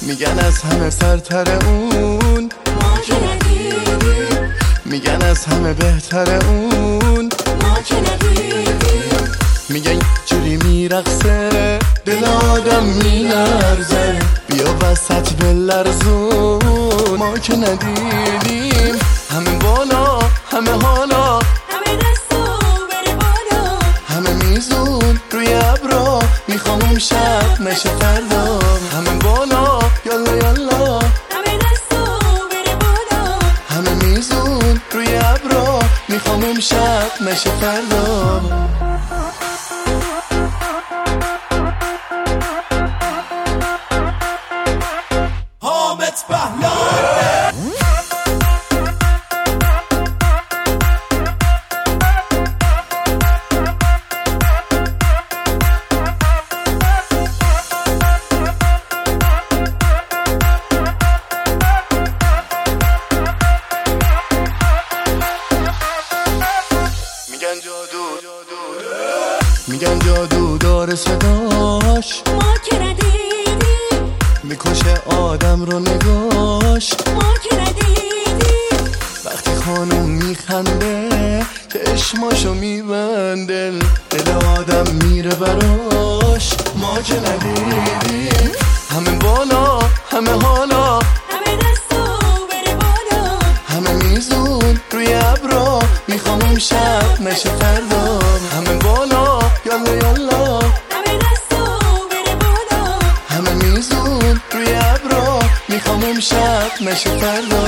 میگن از همه سرتر اون، ما که ندیدیم. میگن از همه بهتر اون، ما که ندیدیم. میگن جوری میرقصه دل آدم میلرزه، بیا وسط بلرزون. ما که ندیدیم همه بالا همه حالا، همه دستو بره بالا، همه میزون روی ابرا، میخوام اون شب نشه فردا. همه بالا یالا یالا، همه دستو بره بالا، همه میزون روی ابرا، میخوام اون شب نشه فردا. حامد پهلوان میگن جادو داره صداش، ما که ندیدیم. میکشه آدم رو نگاش. ما که ندیدیم. وقتی خانوم میخنده چشماشو میبنده، دل آدم میره براش. ما که ندیدیم همه بالا همه حالا، همه دستو بره بالا، همه میزون روی ابرا، میخوام اون شب نشه فردا. همه بالا یالا یالا، همه دستو بره بالا، همه میزون روی ابرا، میخوام اون شب نشه فردا.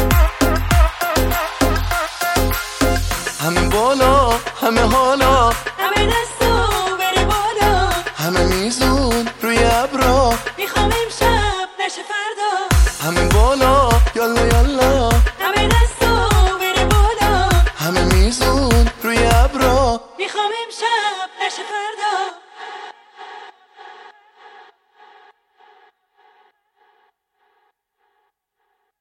همه بالا همه حالا،